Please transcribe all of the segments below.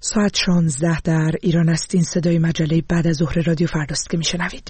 ساعت 16 در ایران است. این صدای مجله بعد از ظهر رادیو فرداست که میشنوید.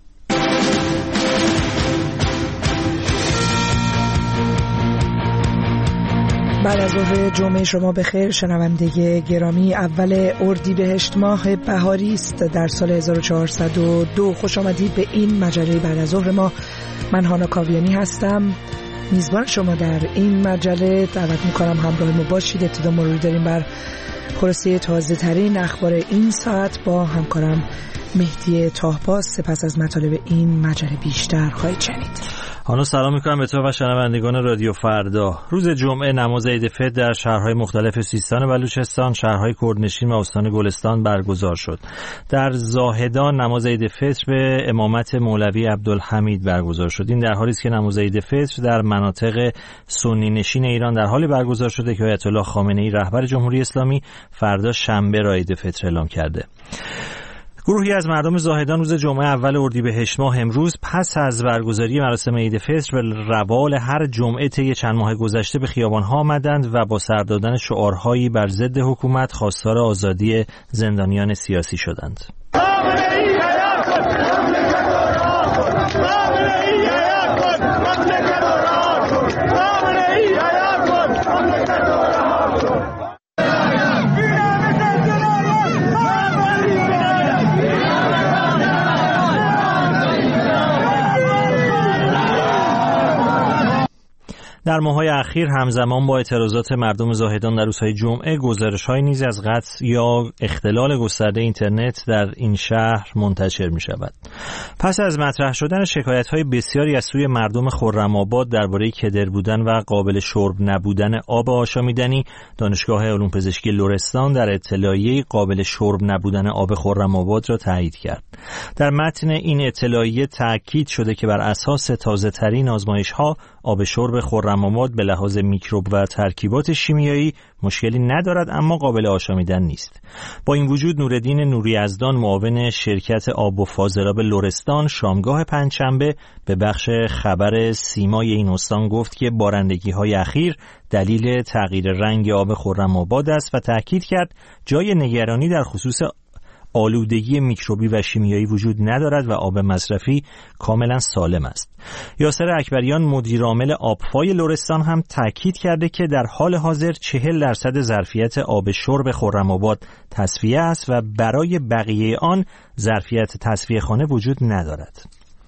بعد از ظهر جمعه شما بخیر شنونده گرامی. اول اردیبهشت ماه بهاری است در سال 1402. خوش آمدید به این مجله بعد از ظهر ما. من هانا کاویانی هستم، میزبان شما در این مجله. دعوت میکنم همراه ما باشید. ابتدا مرور داریم بر خلاصه تازه ترین اخبار این ساعت با همکارم مهدی طاهباز. سپس از مطالب این مجله بیشتر خواهید شنید. حالا سلام میکنم به تو و شنوندگان رادیو فردا. روز جمعه نماز عید فطر در شهرهای مختلف سیستان و بلوچستان، شهرهای کردنشین و استان گلستان برگزار شد. در زاهدان نماز عید فطر به امامت مولوی عبدالحمید برگزار شد. این در حالی است که نماز عید فطر در مناطق سنی نشین ایران در حالی برگزار شده که آیت الله خامنه‌ای رهبر جمهوری اسلامی فردا شنبه را عید فطر اعلام کرده. گروهی از مردم زاهدان روز جمعه اول اردیبهشت ماه امروز پس از برگزاری مراسم عید فطر به روال هر جمعه طی چند ماه گذشته به خیابان‌ها آمدند و با سر دادن شعارهایی بر ضد حکومت خواستار آزادی زندانیان سیاسی شدند. در ماه‌های اخیر همزمان با اعتراضات مردم زاهدان در روزهای جمعه، گزارش‌هایی نیز از قطع یا اختلال گسترده اینترنت در این شهر منتشر می‌شود. پس از مطرح شدن شکایت‌های بسیاری از سوی مردم خرم‌آباد درباره کدر بودن و قابل شرب نبودن آب آشامیدنی، دانشگاه علوم پزشکی لرستان در اطلاعیه قابل شرب نبودن آب خرم‌آباد را تایید کرد. در متن این اطلاعیه تأکید شده که بر اساس تازه‌ترین آزمایش‌ها آب شرب خرم‌آباد به لحاظ میکروب و ترکیبات شیمیایی مشکلی ندارد، اما قابل آشامیدن نیست. با این وجود نورالدین نوریزدان، معاون شرکت آب و فاضلاب لرستان، شامگاه پنجشنبه به بخش خبر سیمای این استان گفت که بارندگی‌های اخیر دلیل تغییر رنگ آب خرم‌آباد است و تأکید کرد جای نگرانی در خصوص آلودگی میکروبی و شیمیایی وجود ندارد و آب مصرفی کاملا سالم است. یاسر اکبریان، مدیر عامل آبفای لرستان، هم تاکید کرده که در حال حاضر 40% ظرفیت آب شرب خرم‌آباد تصفیه است و برای بقیه آن ظرفیت تصفیه خانه وجود ندارد.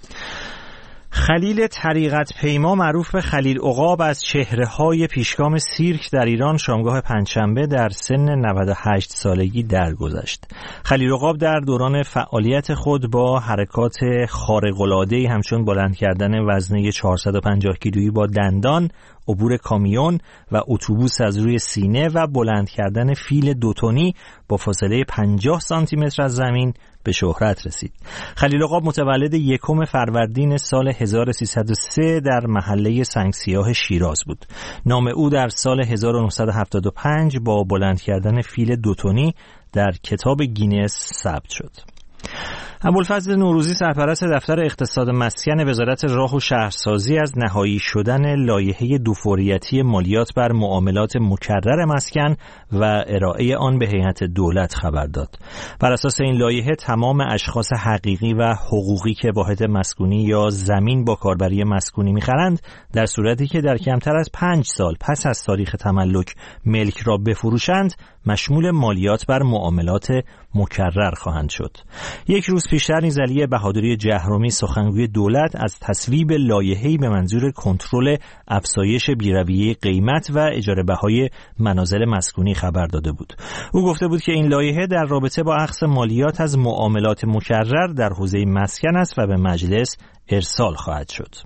خلیل طریقت پیما معروف به خلیل عقاب از چهره‌های پیشگام سیرک در ایران شامگاه پنجشنبه در سن 98 سالگی درگذشت. خلیل عقاب در دوران فعالیت خود با حرکات خارق‌العاده‌ای همچون بلند کردن وزنه 450 کیلویی با دندان، عبور کامیون و اتوبوس از روی سینه و بلند کردن فیل 2 تنی با فاصله 50 سانتی متر از زمین به شهرت رسید. خلیل عقاب متولد 1 فروردین سال 1303 در محله سنگسیاه شیراز بود. نام او در سال 1975 با بلند کردن فیل 2 تنی در کتاب گینس ثبت شد. ابوالفضل نوروزی، سرپرست دفتر اقتصاد مسکن وزارت راه و شهرسازی، از نهایی شدن لایحه دوفوریتی مالیات بر معاملات مکرر مسکن و ارائه آن به هیئت دولت خبر داد. بر اساس این لایحه تمام اشخاص حقیقی و حقوقی که واحد مسکونی یا زمین با کاربری مسکونی می‌خرند، در صورتی که در کمتر از 5 سال پس از تاریخ تملک ملک را بفروشند، مشمول مالیات بر معاملات مکرر خواهند شد. یک روز پیشتر نیز علی بهادری جهرومی، سخنگوی دولت، از تصویب لایحه‌ای به منظور کنترل افزایش بی‌رویه قیمت و اجاره بهای منازل مسکونی خبر داده بود. او گفته بود که این لایحه در رابطه با اخذ مالیات از معاملات مکرر در حوزه مسکن است و به مجلس ارسال خواهد شد.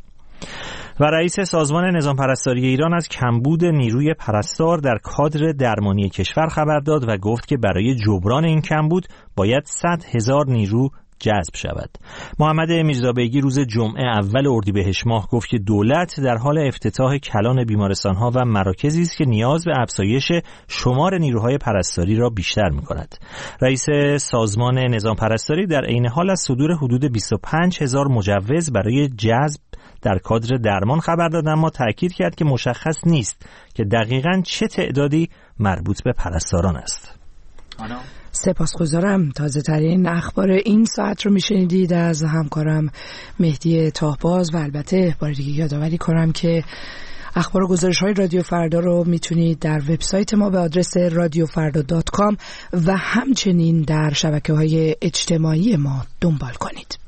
و رئیس سازمان نظام پرستاری ایران از کمبود نیروی پرستار در کادر درمانی کشور خبر داد و گفت که برای جبران این کمبود باید 100,000 نیرو جذب شود. محمد میرزابیگی روز جمعه اول اردیبهشت ماه گفت که دولت در حال افتتاح کلان بیمارستان‌ها و مراکزی است که نیاز به افزایش شمار نیروهای پرستاری را بیشتر می‌کند. رئیس سازمان نظام پرستاری در عین حال از صدور حدود 25,000 مجوز برای جذب در کادر درمان خبر داد، اما تأکید کرد که مشخص نیست که دقیقاً چه تعدادی مربوط به پرستاران است. سپاسگزارم. تازه ترین اخبار این ساعت رو میشنیدید از همکارم مهدی تاهباز و البته بار دیگه یادآوری کنم که اخبار و گزارش‌های رادیو فردا رو میتونید در وبسایت ما به آدرس radiofarda.com و همچنین در شبکه‌های اجتماعی ما دنبال کنید.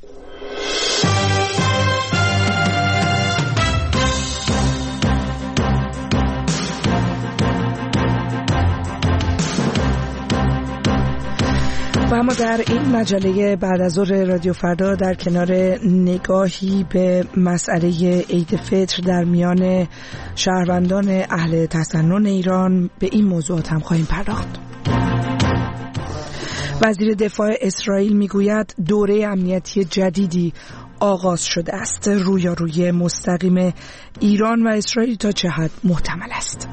و اما در این مجله بعد از ظهر رادیو فردا در کنار نگاهی به مسئله عید فطر در میان شهروندان اهل تسنن ایران به این موضوعات هم خواهیم پرداخت. وزیر دفاع اسرائیل میگوید دوره امنیتی جدیدی آغاز شده است. رویارویی مستقیم ایران و اسرائیل تا چه حد محتمل است؟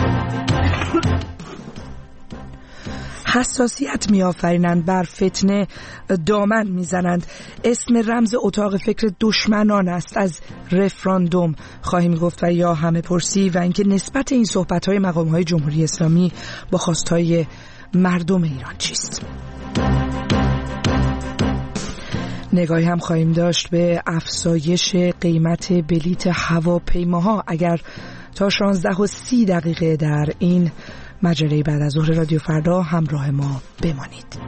حساسیت می‌آفرینند، بر فتنه دامن می‌زنند. اسم رمز اتاق فکر دشمنان است. از رفراندوم خواهیم گفت و یا همه پرسی و اینکه نسبت این صحبت‌های مقام‌های جمهوری اسلامی با خواست‌های مردم ایران چیست. نگاهی هم خواهیم داشت به افزایش قیمت بلیت هواپیماها اگر تا 11:30 در این مجله بعد از ظهر رادیو فردا همراه ما بمانید.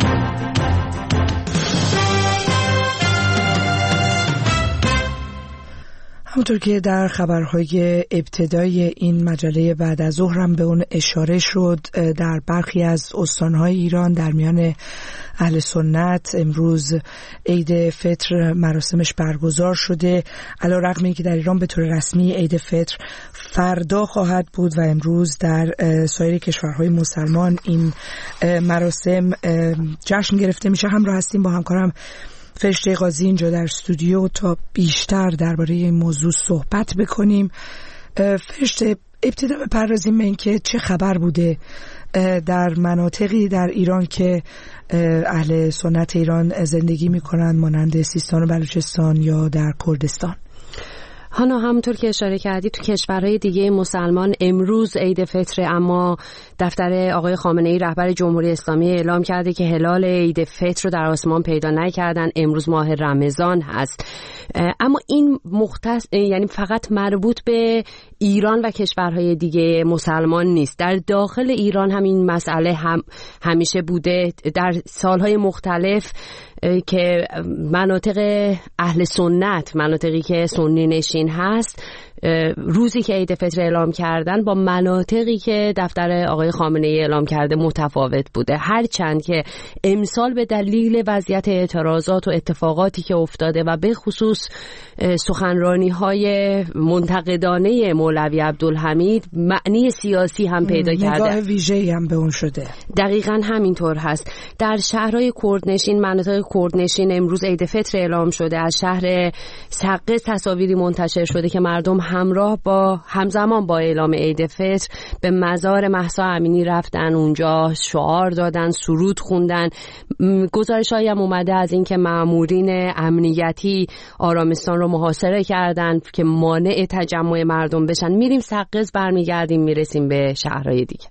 همونطور که در خبرهای ابتدای این مجله بعد از ظهر هم به اون اشاره شد، در برخی از استانهای ایران در میان اهل سنت امروز عید فطر مراسمش برگزار شده، علی‌رغم اینکه در ایران به طور رسمی عید فطر فردا خواهد بود و امروز در سایر کشورهای مسلمان این مراسم جشن گرفته میشه. همراه هستیم با همکارم فرشته قاضی اینجا در استودیو تا بیشتر درباره این موضوع صحبت بکنیم. فرشته، ابتدا بپردازیم به اینکه چه خبر بوده در مناطقی در ایران که اهل سنت ایران زندگی میکنند، مانند سیستان و بلوچستان یا در کردستان. هانا، همونطور که اشاره کردی تو کشورهای دیگه مسلمان امروز عید فطر، اما دفتر آقای خامنه‌ای رهبر جمهوری اسلامی اعلام کرده که هلال عید فطر رو در آسمان پیدا نکردن. امروز ماه رمضان هست، اما این یعنی فقط مربوط به ایران و کشورهای دیگه مسلمان نیست. در داخل ایران هم این مسئله همیشه بوده. در سالهای مختلف که مناطق اهل سنت، مناطقی که سنی نشین هست، روزی که عید فطر اعلام کردن با مناطقی که دفتر آقای خامنه‌ای اعلام کرده متفاوت بوده، هرچند که امسال به دلیل وضعیت اعتراضات و اتفاقاتی که افتاده و به خصوص سخنرانی‌های منتقدانه مولوی عبدالحمید معنی سیاسی هم پیدا کرده، نگاه ویژه‌ای هم به اون شده. دقیقاً همینطور هست. در شهرهای کردنشین، مناطق کردنشین امروز عید فطر اعلام شده. از شهر سقه تصاویری منتشر شده که مردم همزمان با اعلام عید فطر به مزار مهسا امینی رفتن، اونجا شعار دادن، سرود خوندن. گزارش‌هایی هم اومده از اینکه مامورین امنیتی آرامستان رو محاصره کردن که مانع تجمع مردم بشن. میریم سقز، برمیگردیم میرسیم به شهرهای دیگه.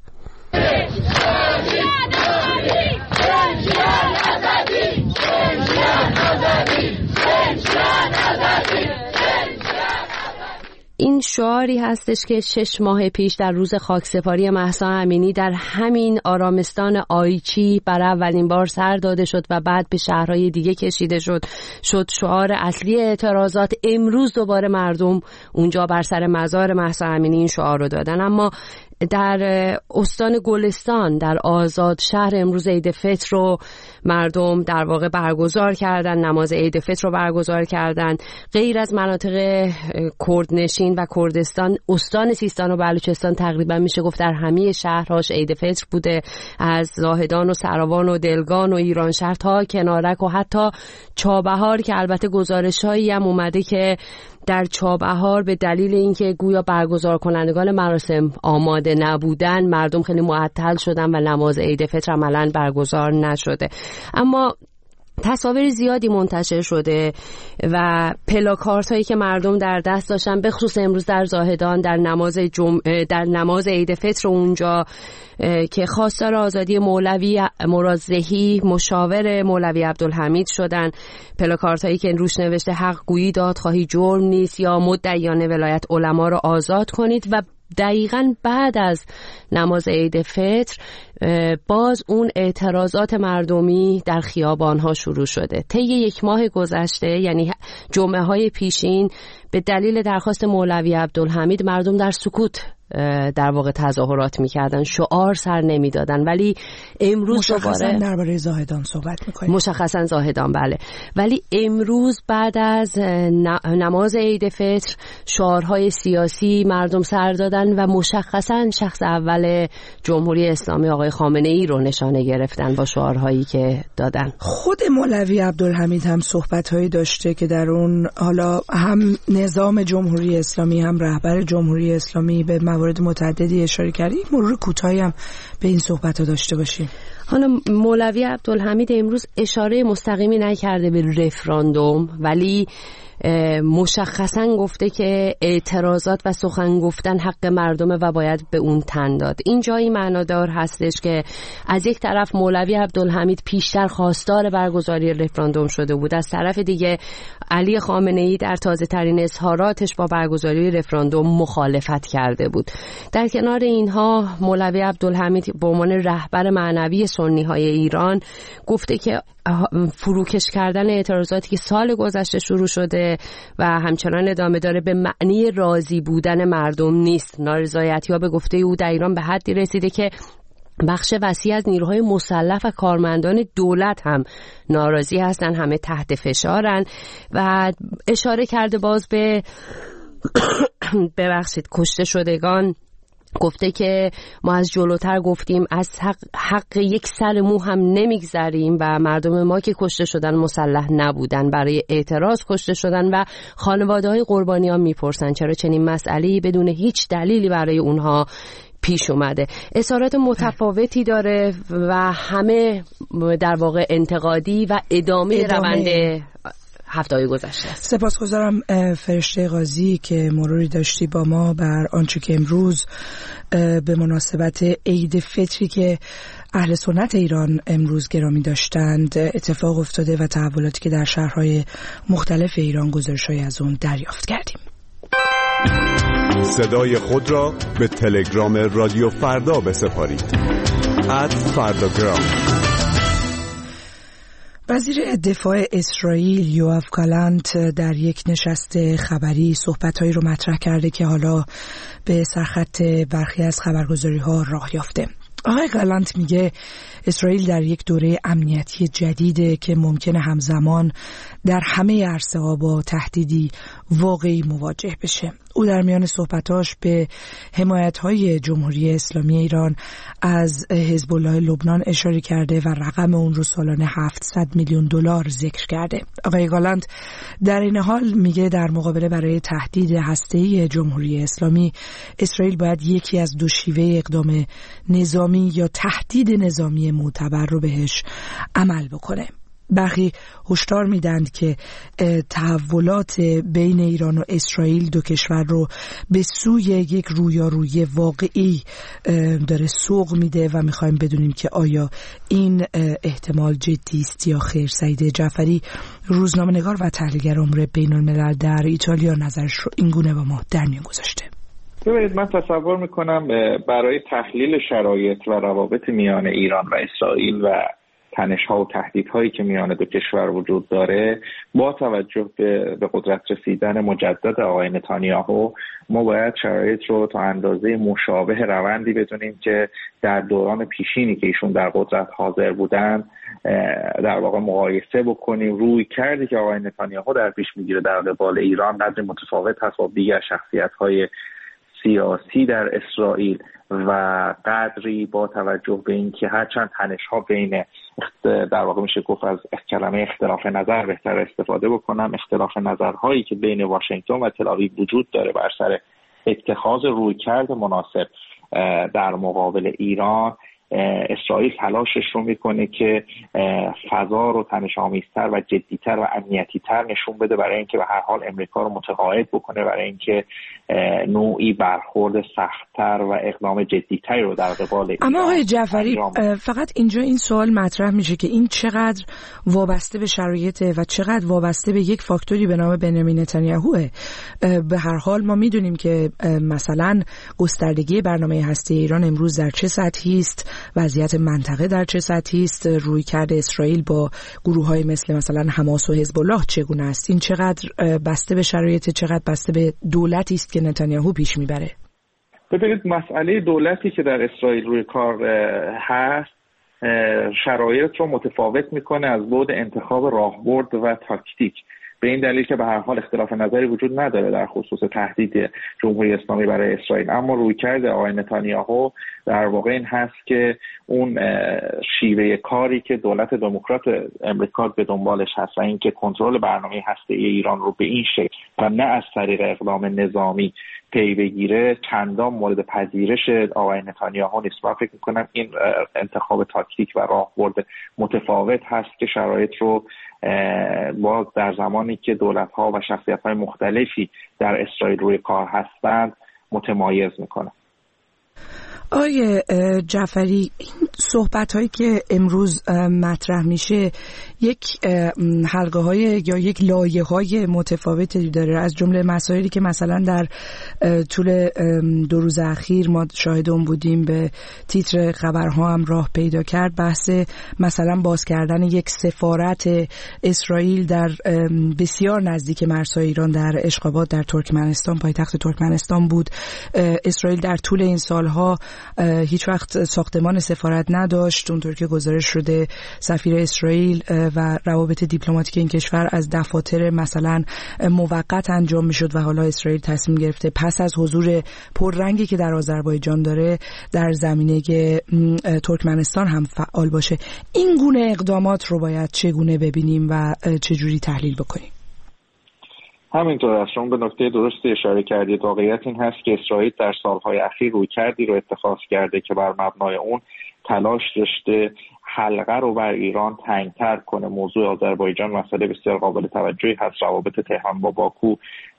این شعاری هستش که 6 ماه پیش در روز خاکسپاری مهسا امینی در همین آرامستان آیچی برای اولین بار سر داده شد و بعد به شهرهای دیگه کشیده شد شعار اصلی اعتراضات. امروز دوباره مردم اونجا بر سر مزار مهسا امینی این شعار رو دادن. اما در استان گلستان در آزاد شهر امروز عید فطر رو مردم در واقع برگزار کردن، نماز عید فطر رو برگزار کردن. غیر از مناطق کردنشین و کردستان، استان سیستان و بلوچستان تقریبا میشه گفت در همه شهرهاش عید فطر بوده، از زاهدان و سروان و دلگان و ایرانشهر تا کنارک و حتی چابهار، که البته گزارش‌هایی هم اومده که در چابهار به دلیل اینکه گویا برگزار کنندگان مراسم آماده نبودن، مردم خیلی معطل شدن و نماز عید فطر عملاً برگزار نشده. اما تصاویر زیادی منتشر شده و پلاکارت هایی که مردم در دست داشتن، به خصوص امروز در زاهدان در نماز عید فطر اونجا که خواستار آزادی مولوی مرادزهی مشاور مولوی عبدالحمید شدن. پلاکارت هایی که روش نوشته حق گویی دادخواهی جرم نیست یا مدعیان ولایت علما رو آزاد کنید. و دقیقاً بعد از نماز عید فطر باز اون اعتراضات مردمی در خیابان‌ها شروع شده. طی 1 ماه گذشته، یعنی جمعه های پیشین، به دلیل درخواست مولوی عبدالحمید مردم در سکوت در واقع تظاهرات میکردن، شعار سر نمیدادن. ولی امروز مشخصا درباره زاهدان صحبت میکنیم. مشخصا زاهدان، بله. ولی امروز بعد از نماز عید فطر شعارهای سیاسی مردم سر دادن و مشخصا شخص اول جمهوری اسلامی آقای خامنه ای رو نشانه گرفتن با شعارهایی که دادن. خود مولوی عبدالحمید هم صحبتهایی داشته که در اون حالا هم نظام جمهوری اسلامی هم رهبر جمهوری اسلامی به موارد متعددی اشاره کرده. یک مرور کوتاهی هم به این صحبت‌ها داشته باشیم. حالا مولوی عبدالحمید امروز اشاره مستقیمی نکرده به رفراندوم، ولی مشخصا گفته که اعتراضات و سخن گفتن حق مردمه و باید به اون تن داد. این جایی معنادار هستش که از یک طرف مولوی عبدالحمید پیشتر خواستار برگزاری رفراندوم شده بود، از طرف دیگه علی خامنه ای در تازه ترین اظهاراتش با برگزاری رفراندوم مخالفت کرده بود. در کنار اینها مولوی عبدالحمید به عنوان رهبر معنوی سنی های ایران گفته که فروکش کردن اعتراضاتی که سال گذشته شروع شده و همچنان ادامه داره به معنی راضی بودن مردم نیست. نارضایتی‌ها به گفته او در ایران به حدی رسیده که بخش وسیع از نیروهای مسلح و کارمندان دولت هم ناراضی هستن، همه تحت فشارن. و اشاره کرده باز به کشته شدگان، گفته که ما از جلوتر گفتیم از حق یک سر مو هم نمیگذریم و مردم ما که کشته شدن مسلح نبودن، برای اعتراض کشته شدن و خانواده‌های قربانیان میپرسن چرا چنین مسئله‌ای بدون هیچ دلیلی برای اونها پیش اومده. اظهارات متفاوتی داره و همه در واقع انتقادی و ادامه روند هفته‌های گذشته است. سپاسگزارم فرشته قاضی که مروری داشتی با ما بر آنچه که امروز به مناسبت عید فطری که اهل سنت ایران امروز گرامی داشتند اتفاق افتاده و تحولاتی که در شهرهای مختلف ایران گزارش‌های از اون دریافت کردیم. صدای خود را به تلگرام رادیو فردا بسپارید. @فرداگرام. وزیر دفاع اسرائیل یوآف گالانت در یک نشست خبری صحبت‌هایی رو مطرح کرده که حالا به سرخط برخی از خبرگزاری‌ها راه یافته. آقای گالانت میگه اسرائیل در یک دوره امنیتی جدیده که ممکنه همزمان در همه عرصه‌ها با تهدیدی واقعی مواجه بشه. او در میان صحبتاش به حمایت‌های جمهوری اسلامی ایران از حزب الله لبنان اشاره کرده و رقم اون رو سالانه $700 میلیون ذکر کرده. آقای گالانت در این حال میگه در مقابله برای تهدید هسته‌ای جمهوری اسلامی اسرائیل باید یکی از دو شیوه اقدام نظامی یا تهدید نظامی معتبر رو بهش عمل بکنه. برخی هشدار میدند که تحولات بین ایران و اسرائیل دو کشور رو به سوی یک رویارویی واقعی داره سوق میده و میخوایم بدونیم که آیا این احتمال جدی است یا خیر. سعید جعفری روزنامه‌نگار و تحلیلگر امور بین‌الملل در ایتالیا نظرش رو این گونه با ما در میان گذاشته. ببینید، من تصور میکنم برای تحلیل شرایط و روابط میان ایران و اسرائیل و تنش‌ها و تهدیدهایی که میان دو کشور وجود داره، با توجه به قدرت رسیدن مجدد آقای نتانیاهو، ما باید شرایط رو تا اندازه مشابه روندی بدونیم که در دوران پیشینی که ایشون در قدرت حاضر بودن در واقع مقایسه بکنیم. روی کردی که آقای نتانیاهو در پیش میگیره در قبال ایران قدری متفاوت هست با دیگر شخصیت‌های سیاسی در اسرائیل و قدری با توجه به اینکه هرچند تنش‌ها بین در واقع میشه گفت از کلمه اختلاف نظر بهتر استفاده بکنم، اختلاف نظرهایی که بین واشنگتن و تل‌آویو وجود داره بر سر اتخاذ رویکرد مناسب در مقابل ایران اسرائیل تلاشش رو میکنه که فضا رو تنش‌آمیزتر و جدیتر و امنیتی‌تر نشون بده برای اینکه به هر حال امریکا رو متقاعد بکنه برای اینکه نوعی برخورد سخت‌تر و اقدام جدی‌تری رو در قبال ایران. اما آقای جعفری فقط اینجا این سوال مطرح میشه که این چقدر وابسته به شرایطه و چقدر وابسته به یک فاکتوری به نام بنیامین نتانیاهوه. به هر حال ما میدونیم که مثلا گستردگی برنامه هسته ایران امروز در چه سطحی است، وضعیت منطقه در چه سطحی است، رویکرد اسرائیل با گروه‌های مثلا حماس و حزب الله چگونه است. این چقدر بسته به شرایط، چقدر بسته به دولتی است که نتانیاهو پیش میبره. ببینید مسئله دولتی که در اسرائیل روی کار هست شرایط رو متفاوت میکنه از بعد انتخاب راهبرد و تاکتیک، به این دلیل که به هر حال اختلاف نظری وجود نداره در خصوص تهدید جمهوری اسلامی برای اسرائیل، اما رویکرد آقای نتانیاهو در واقع این هست که اون شیوه کاری که دولت دموکرات امریکا به دنبالش هست و اینکه کنترل برنامه هسته‌ای ایران رو به این شکل و نه از طریق اقدام نظامی پی بگیره چندان مورد پذیرش آقای نتانیاهو نیست. من فکر می‌کنم این انتخاب تاکتیک و راهبرد متفاوت هست که شرایط رو باز در زمانی که دولت‌ها و شخصیت‌های مختلفی در اسرائیل روی کار هستند متمایز می‌کنه. آقای جعفری، این صحبت‌هایی که امروز مطرح میشه یک حلقه‌های یا یک لایه‌های متفاوتی داره، از جمله مسائلی که مثلا در طول 2 روز اخیر ما شاهد اون بودیم به تیتر خبرها هم راه پیدا کرد، بحث مثلا باز کردن یک سفارت اسرائیل در بسیار نزدیک مرزهای ایران در اشقاباد در ترکمنستان، پایتخت ترکمنستان بود. اسرائیل در طول این سالها هیچ وقت ساختمان سفارت نداشت، اونطور که گزارش شده سفیر اسرائیل و روابط دیپلماتیک این کشور از دفاتر مثلا موقت انجام میشد و حالا اسرائیل تصمیم گرفته پس از حضور پررنگی که در آذربایجان داره در زمینه ترکمنستان هم فعال باشه. این گونه اقدامات رو باید چگونه ببینیم و چجوری تحلیل بکنیم؟ همینطور است، شما به نکته درستی اشاره کردید. واقعیت این هست که اسرائیل در سالهای اخیر رویکردی رو اتخاذ کرده که بر مبنای اون تلاش داشته حلقه رو بر ایران تنگتر کنه. موضوع آذربایجان مسئله بسیار قابل توجهی هست. روابط تهران با باکو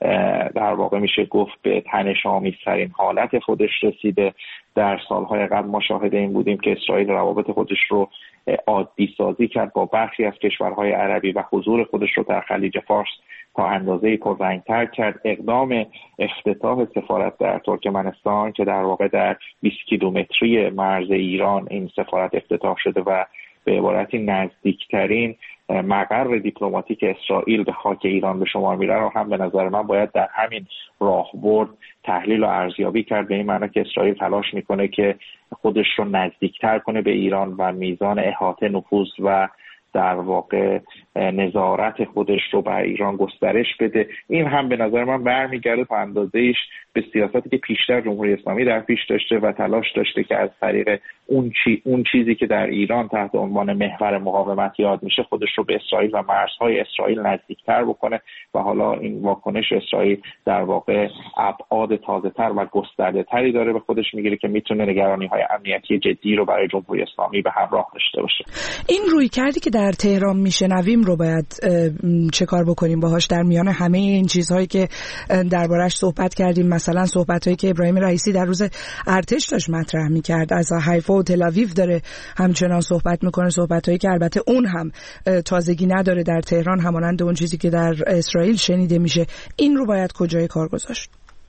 در واقع میشه گفت به تنش‌آمیزترین حالت خودش رسیده. در سالهای قبل ما شاهد این بودیم که اسرائیل روابط خودش رو عادی سازی کرد با برخی از کشورهای عربی و حضور خودش رو در خلیج فارس تا اندازه‌ای پررنگ‌تر کرد. اقدام افتتاح سفارت در ترکمنستان که در واقع در 20 کیلومتری مرز ایران این سفارت افتتاح شده و به عبارتی نزدیکترین مقر دیپلماتیک اسرائیل به خاک ایران به شمار میره رو هم به نظر من باید در همین راهبرد تحلیل و ارزیابی کرد، به این معنی که اسرائیل تلاش میکنه که خودش رو نزدیکتر کنه به ایران و میزان احاطه، نفوذ و در واقع نظارت خودش رو بر ایران گسترش بده. این هم به نظر من برمیگرده تا اندازه‌ایش به سیاستی که پیشتر جمهوری اسلامی در پیش داشته و تلاش داشته که از طریق اون چیزی که در ایران تحت عنوان محور مقاومت یاد میشه خودش رو به اسرائیل و مرزهای اسرائیل نزدیکتر بکنه و حالا این واکنش اسرائیل در واقع ابعاد تازه‌تر و گسترده‌تری داره به خودش میگیره که میتونه نگرانی‌های امنیتی جدی رو برای جمهوری اسلامی به همراه داشته باشه. این رویکردی که در تهران میشنویم رو باید چه کار بکنیم باهاش در میان همه این چیزهایی که دربارش صحبت کردیم؟ مثلا صحبتایی که ابراهیم رئیسی در روز ارتش داشت مطرح میکرد، از حیفا و تل آویو داره همچنان صحبت میکنه، صحبتایی که البته اون هم تازگی نداره در تهران همانند اون چیزی که در اسرائیل شنیده میشه. این رو باید کجای کار گذاشت؟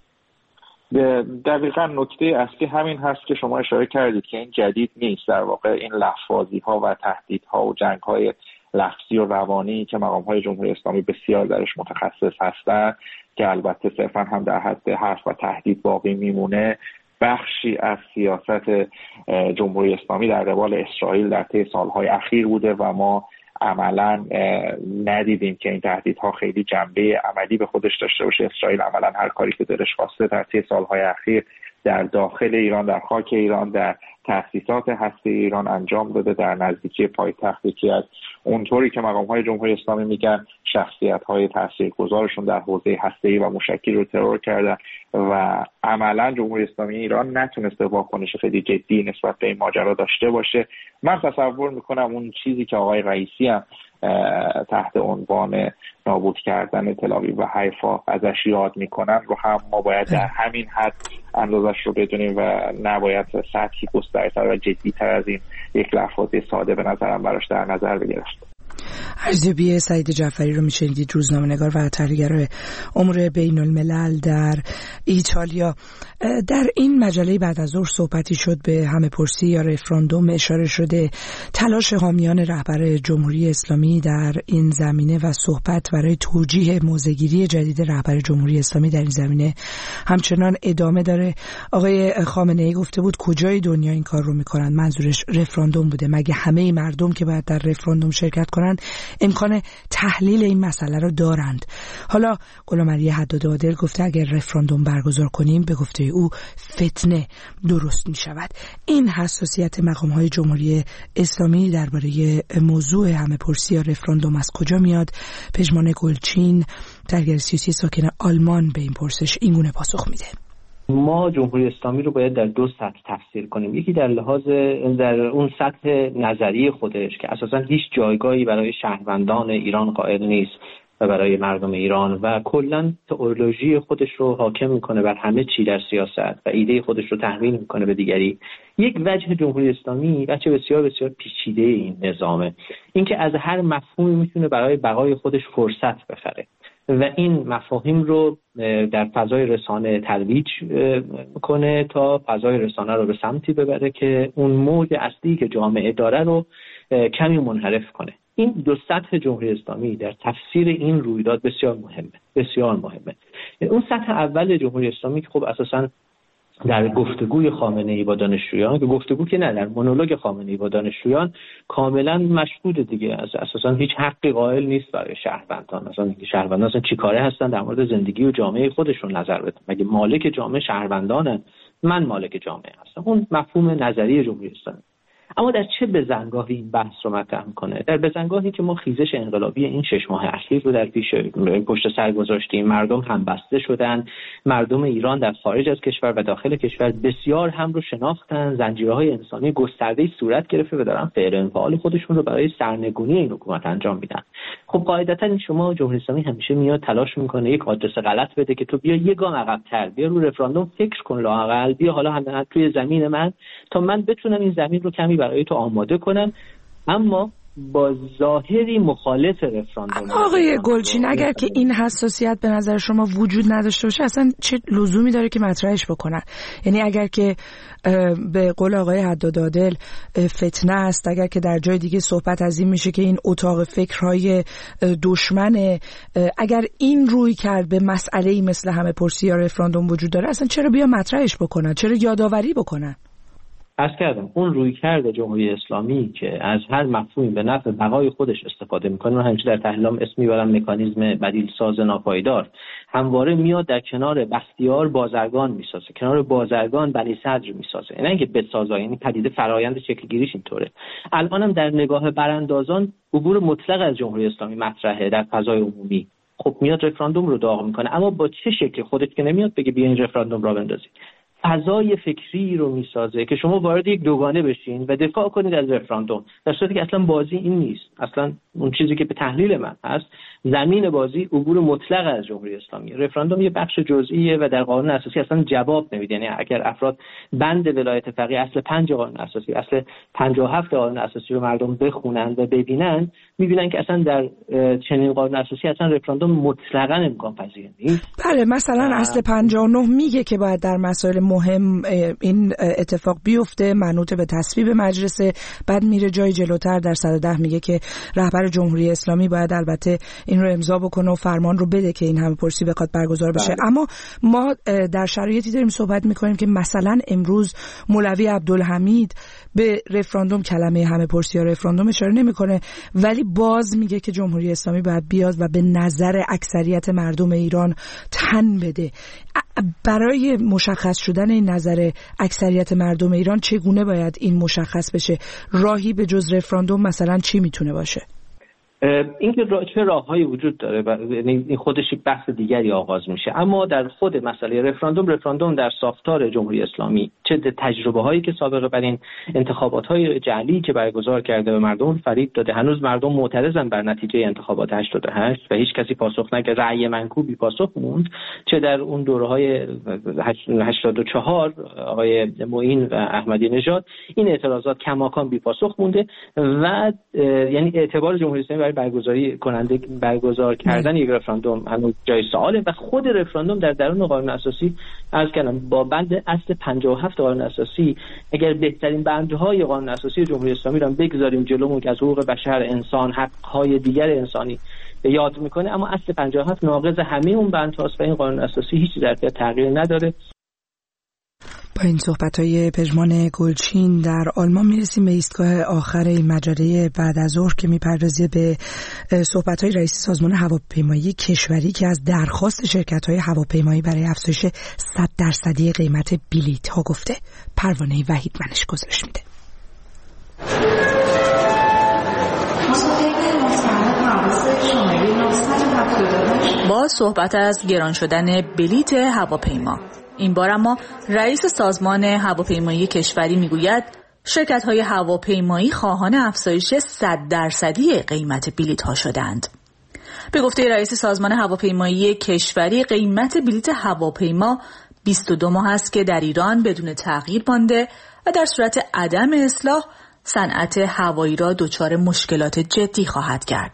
دقیقاً نکته اصلی همین هست که شما اشاره کردید که این جدید نیست. در واقع این لفظ‌بازی‌ها و تهدیدها و جنگ‌های لفظی و روانی که مقام‌های جمهوری اسلامی بسیار درش متخصص هستند که البته صرفاً هم در حد حرف و تهدید باقی میمونه، بخشی از سیاست جمهوری اسلامی در قبال اسرائیل در طی سالهای اخیر بوده و ما عملاً ندیدیم که این تهدیدها خیلی جنبه عملی به خودش داشته باشه. اسرائیل عملاً هر کاری که دلش خواسته در طی سالهای اخیر در داخل ایران، در خاک ایران، در تأسیسات هسته ایران انجام داده، در نزدیکی پایتخت یکی از اونطوری که مقام‌های جمهوری اسلامی میگن شخصیت‌های تاثیرگذارشون در حوزه هسته‌ای و موشکی رو ترور کردن و عملاً جمهوری اسلامی ایران نتونسته واکنش خیلی جدی نسبت به این ماجرا داشته باشه. من تصور میکنم اون چیزی که آقای رئیسی هم تحت عنوان نابود کردن تل‌آویو و حیفا ازش یاد میکنن رو هم ما باید در همین حد اندازش رو بدونیم و نباید سطحی گسترده و جدی‌تر از این یک لفظ ساده به نظرم براش در نظر بگرفت. ارزیابی سعید جعفری رو میشنیدید، روزنامه‌نگار و تحلیلگر امور بین الملل در ایتالیا. در این مجله بعد از ظهر صحبتی شد به همه‌پرسی یا رفراندوم، اشاره شده تلاش حامیان رهبر جمهوری اسلامی در این زمینه و صحبت برای توجیه موضع‌گیری جدید رهبر جمهوری اسلامی در این زمینه همچنان ادامه داره. آقای خامنه‌ای گفته بود کجای دنیا این کار رو میکنن، منظورش رفراندوم بوده. مگه همه مردم که باید در رفراندوم شرکت کنن امکان تحلیل این مسئله رو دارند؟ حالا غلامعلی حداد عادل گفته اگر رفراندوم برگزار کنیم به گفته او فتنه درست می شود. این حساسیت مقام‌های جمهوری اسلامی درباره موضوع همه‌پرسی یا رفراندوم از کجا میاد؟ پژمان گلچین، تحلیلگر سیاسی ساکن آلمان، به این پرسش این گونه پاسخ میده: ما جمهوری اسلامی رو باید در دو سطح تفسیر کنیم. یکی در لحاز در اون سطح نظری خودش که اساساً هیچ جایگاهی برای شهروندان ایران قائل نیست و برای مردم ایران و کلاً تئولوژی خودش رو حاکم میکنه بر همه چی در سیاست و ایده خودش رو تحمیل میکنه به دیگری. یک وجه جمهوری اسلامی وجه بسیار بسیار پیچیده این نظامه، اینکه از هر مفهومی میتونه برای بقای خودش فرصت بخره و این مفاهیم رو در فضای رسانه ترویج کنه تا فضای رسانه رو به سمتی ببره که اون موج اصلی که جامعه داره رو کمی منحرف کنه. این دو سطح جمهوری اسلامی در تفسیر این رویداد بسیار مهمه. اون سطح اول جمهوری اسلامی که خب اساساً در گفتگوی خامنه‌ای با دانشجویان، که گفتگو که نه، در مونولوگ خامنه‌ای با دانشجویان کاملا مشهود دیگه، اساساً هیچ حقی قائل نیست برای شهروندان. مثلا شهروندان اصلا چیکاره هستن در مورد زندگی و جامعه خودشون نظر بدن؟ مگه مالک جامعه شهروندانن؟ من مالک جامعه هستم. اون مفهوم نظری جمهوری اسلامی. اما در چه بزنگاهی این بحث رو مطرح میکنه؟ در بزنگاهی که ما خیزش انقلابی این 6 ماه اخیر رو در پشت سر گذاشتیم. مردم همبسته شدن، مردم ایران در خارج از کشور و داخل کشور بسیار هم رو شناختن، زنجیرهای انسانی گسترده‌ای صورت گرفته و دارن فعل انفعال خودشون رو برای سرنگونی این حکومت انجام میدن. خب قاعدتا این شما جمهوری اسلامی همیشه میاد تلاش میکنه یک آدرس غلط بده که تو بیا یه گام عقب‌تر، بیا رو رفراندوم فکر کن، لااقل بیا حالا توی زمین من تا من بتونم این زمین رو کمی برای تو آماده کنم، اما با ظاهری مخالف رفراندوم. آقای گلچین، اگر که این حساسیت به نظر شما وجود نداشته باشه اصلا چه لزومی داره که مطرحش بکنن؟ یعنی اگر که به قول آقای حداد عادل فتنه است، اگر که در جای دیگه صحبت از این میشه که این اتاق فکرهای دشمنه، اگر این روی کرد به مسئله‌ای مثل همه‌پرسی یا رفراندوم وجود داره، اصلا چرا بیا مطرحش بکنن؟ چرا یادآوری بکنن؟ عرض کردم اون رویکرد جمهوری اسلامی که از هر مفهومی به نفع بقای خودش استفاده میکنه، من همیشه در تحلیلام اسم میبرم مکانیزم بدیل ساز ناپایدار، همواره میاد در کنار بختیار بازرگان میسازه، کنار بازرگان بنی صدر میسازه. نه اینکه بسازه، یعنی پدیده فرایند شکل گیریش اینطوره. الانم در نگاه براندازان عبور مطلق از جمهوری اسلامی مطرحه در فضای عمومی. خب میاد رفراندوم رو داغ میکنه، اما با چه شکل؟ خودش که نمیاد بگه بیا این رفراندوم را بندازید. فضای فکری رو میسازه که شما وارد یک دوگانه بشین و دفاع کنید از رفراندوم، در صورتی که اصلا بازی این نیست. اصلا اون چیزی که به تحلیل من هست، زمین بازی عبور مطلق از جمهوری اسلامی. رفراندوم یه بخش جزئیه و در قانون اساسی اصلا جواب نمیده. یعنی اگر افراد بند ولایت فقیه اصل 5 قانون اساسی، اصل 57 قانون اساسی رو مردم بخونن و ببینن، میبینن که اصلا در چنین قانون اساسی اصلا رفراندوم مطلقاً امکان پذیر نیست. بله، مثلا اصل 59 میگه که باید در مسائل مهم این اتفاق بیفته، منوط به تصویب مجلس. بعد میره جای جلوتر در 110 میگه که رهبر جمهوری اسلامی باید البته این رو امضا بکنه و فرمان رو بده که این همه‌پرسی بخواد برگزار بشه. اما ما در شرایطی داریم صحبت میکنیم که مثلا امروز مولوی عبدالحمید به رفراندوم کلمه همه‌پرسی یا رفراندوم اشاره نمیکنه، ولی باز میگه که جمهوری اسلامی باید بیاد و به نظر اکثریت مردم ایران تن بده. برای مشخص شدن این نظر اکثریت مردم ایران چگونه باید این مشخص بشه؟ راهی به جز رفراندوم مثلا چی میتونه باشه؟ اینکه چه راههایی وجود داره، این خودش بحث دیگری آغاز میشه. اما در خود مسئله رفراندوم در ساختار جمهوری اسلامی، چه تجربه هایی که سابقه بر این انتخابات های جعلی که برگزار کرده و مردم فریب داده، هنوز مردم معترضن بر نتیجه انتخابات 88 و هیچ کسی پاسخ نکرد، رأی منکوبی پاسخ موند. چه در اون دوره های 84 آقای معین و احمدی نژاد، این اعتراضات کماکان بی پاسخ مونده و یعنی اعتبار جمهوری اسلامی برای برگزار کردن یک رفراندوم هنوز جای سواله. و خود رفراندوم در درون قانون اساسی، عرض کردم با بند اصل 57 قانون اساسی، اگر بهترین بندهای قانون اساسی جمهوری اسلامی را بگذاریم جلومون که از حقوق بشر، انسان، حق‌های دیگر انسانی یاد میکنه، اما اصل 57 ناقض همه اون بندهاست و این قانون اساسی هیچ در تغییر نداره. با این صحبت‌های پژمان گلچین در آلمان میرسیم به ایستگاه آخر این مجله بعد از ظهر که میپردازه به صحبت‌های رئیس سازمان هواپیمایی کشوری که از درخواست شرکت‌های هواپیمایی برای افزایش 100% قیمت بلیط‌ها گفته. پروانه وحید منش گزارش میده. با صحبت از گران شدن بلیط هواپیما، این بار اما رئیس سازمان هواپیمایی کشوری میگوید شرکت‌های هواپیمایی خواهان افزایش 100% قیمت بلیط‌ها شدند. به گفته رئیس سازمان هواپیمایی کشوری، قیمت بلیط هواپیما 22 ماه است که در ایران بدون تغییر مانده و در صورت عدم اصلاح صنعت هوایی را دچار مشکلات جدی خواهد کرد.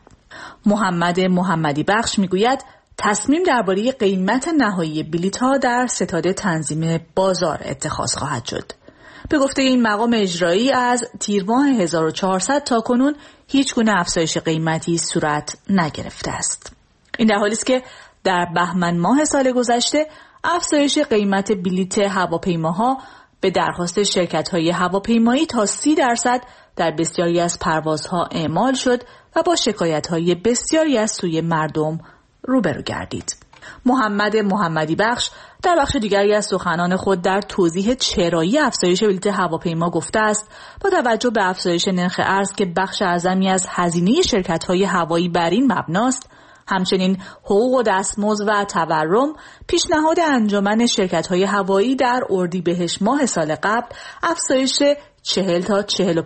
محمدی بخش میگوید تصمیم درباره قیمت نهایی بلیط‌ها در ستاد تنظیم بازار اتخاذ خواهد شد. به گفته این مقام اجرایی، از تیر ماه 1400 تا کنون هیچ گونه افزایش قیمتی صورت نگرفته است. این در حالی است که در بهمن ماه سال گذشته افزایش قیمت بلیط هواپیماها به درخواست شرکت‌های هواپیمایی تا 30% در بسیاری از پروازها اعمال شد و با شکایت‌های بسیاری از سوی مردم روبرو گردید. محمدی بخش در بخش دیگری از سخنان خود در توضیح چرایی افزایش بلیط هواپیما گفته است با توجه به افزایش نرخ ارز که بخش اعظمی از هزینه شرکت‌های هوایی بر این مبناست، همچنین حقوق و دستمزد و تورم، پیشنهاد انجمن شرکت‌های هوایی در اردیبهشت ماه سال قبل افزایش 40 تا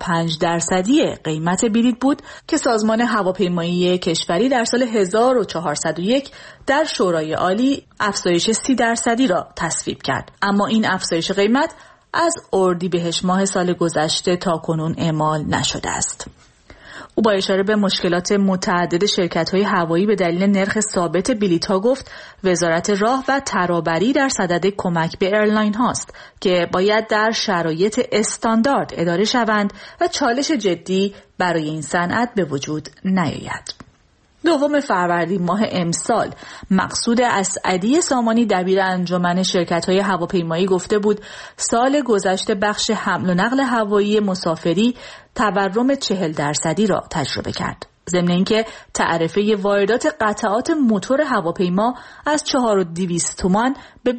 45% قیمت بلیط بود که سازمان هواپیمایی کشوری در سال 1401 در شورای عالی افزایش 30% را تصویب کرد. اما این افزایش قیمت از اردیبهشت ماه سال گذشته تا کنون اعمال نشده است. او با اشاره به مشکلات متعدد شرکت‌های هوایی به دلیل نرخ ثابت بلیط‌ها گفت وزارت راه و ترابری در صدد کمک به ایرلاین هاست که باید در شرایط استاندارد اداره شوند و چالش جدی برای این صنعت به وجود نیاید. 2 فروردین ماه امسال مقصود اسعدی سامانی دبیر انجمن شرکت‌های هواپیمایی گفته بود سال گذشته بخش حمل و نقل هوایی مسافری تورم 40% را تجربه کرد. ضمن اینکه تعرفه واردات قطعات موتور هواپیما از 4200 تومان به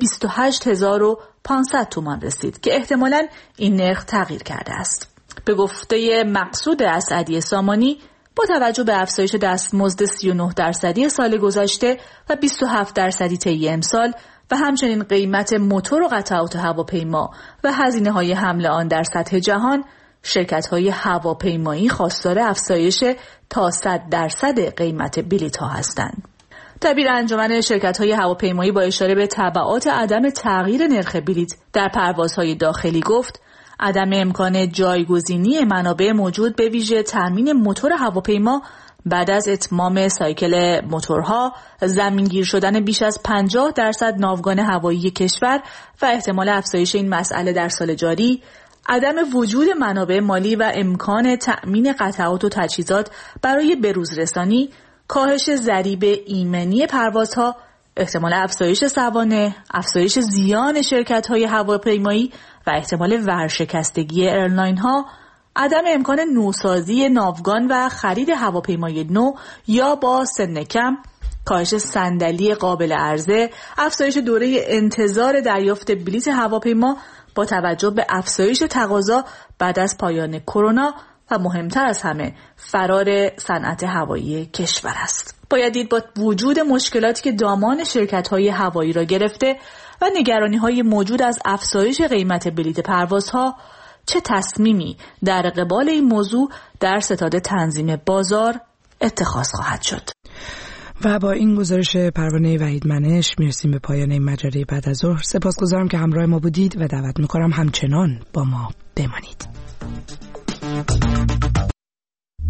28500 تومان رسید که احتمالاً این نرخ تغییر کرده است. به گفته مقصود اسعدی سامانی، با توجه به افزایش دستمزد 39% سال گذشته و 27% طی امسال و همچنین قیمت موتور و قطعات هواپیما و هزینه‌های حمل آن در سطح جهان، شرکت‌های هواپیمایی خواستار افزایش تا 100% قیمت بلیط‌ها هستند. دبیر انجمن شرکت‌های هواپیمایی با اشاره به تبعات عدم تغییر نرخ بلیط در پروازهای داخلی گفت عدم امکان جایگزینی منابع موجود به ویژه تامین موتور هواپیما بعد از اتمام سایکل موتورها، زمینگیر شدن بیش از 50% ناوگان هوایی کشور و احتمال افزایش این مسئله در سال جاری، عدم وجود منابع مالی و امکان تأمین قطعات و تجهیزات برای بروزرسانی، کاهش ضریب ایمنی پروازها، احتمال افزایش سوانح، افزایش زیان شرکت‌های هواپیمایی و احتمال ورشکستگی ایرلاین‌ها، عدم امکان نوسازی ناوگان و خرید هواپیمای نو یا با سن کم، کاهش صندلی قابل عرضه، افزایش دوره انتظار دریافت بلیط هواپیما با توجه به افزایش تقاضا بعد از پایان کرونا و مهمتر از همه فرار صنعت هوایی کشور است. باید دید با وجود مشکلاتی که دامان شرکت‌های هوایی را گرفته و نگرانی‌های موجود از افزایش قیمت بلیت پروازها، چه تصمیمی در قبال این موضوع در ستاد تنظیم بازار اتخاذ خواهد شد. و با این گزارش پروانه وحید منش میرسیم به پایان این مجله بعد از ظهر. سپاسگزارم که همراه ما بودید و دعوت میکنم همچنان با ما بمانید.